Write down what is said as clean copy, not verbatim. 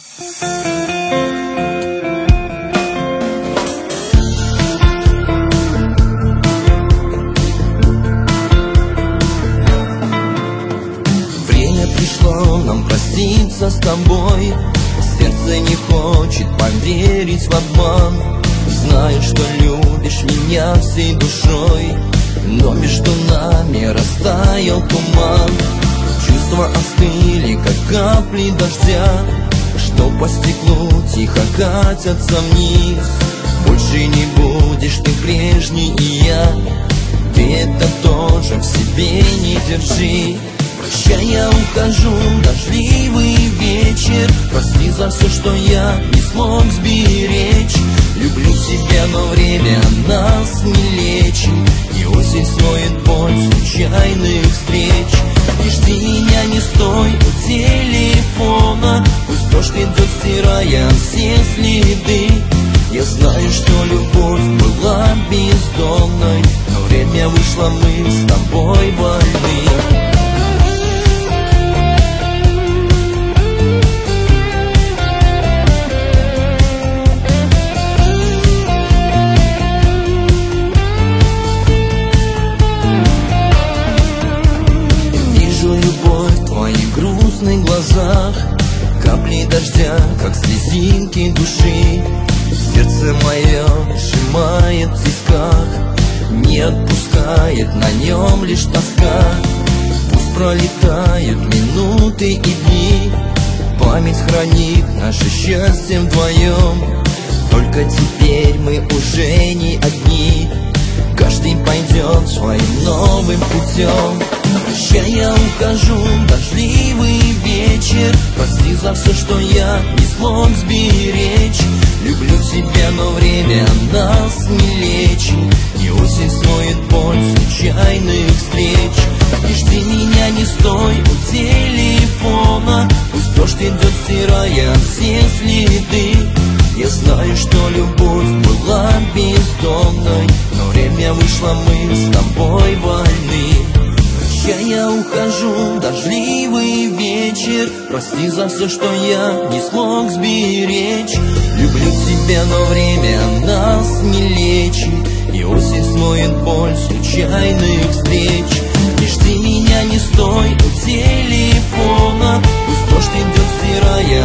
Время пришло нам проститься с тобой. Сердце не хочет поверить в обман. Знаю, что любишь меня всей душой, но между нами растаял туман. Чувства остыли, как капли дождя, что по стеклу тихо катятся вниз. Больше не будешь ты прежней, и я, ты это тоже в себе не держи. Прощай, я ухожу, дождливый вечер. Прости за все, что я не смог сберечь. Люблю тебя, но время нас не лечит, и осень смоет боль случайных встреч. Не жди меня, не стой у телефона, пусть дождь идет, стирая все следы. Я знаю, что любовь была бездомной, но время вышло, мы с тобой вольны. Капли дождя, как слезинки души. Сердце мое сжимает в тисках, не отпускает на нем лишь тоска. Пусть пролетают минуты и дни, память хранит наше счастье вдвоем. Только теперь мы уже не одни, каждый пойдет своим новым путем. Прощай, я ухожу, дождливый вечер. Прости за все, что я не смог сберечь. Люблю тебя, но время нас не лечит, и осень смоет боль случайных встреч. Не жди меня, не стой у телефона, пусть дождь идет, стирая все следы. Я знаю, что любовь была бездомной, но время вышло, мы с тобой вольны. Я ухожу, дождливый вечер. Прости за все, что я не смог сберечь. Люблю тебя, но время нас не лечит, и осень смоет боль случайных встреч. Не жди меня, не стой у телефона, пусть дождь идет, стирая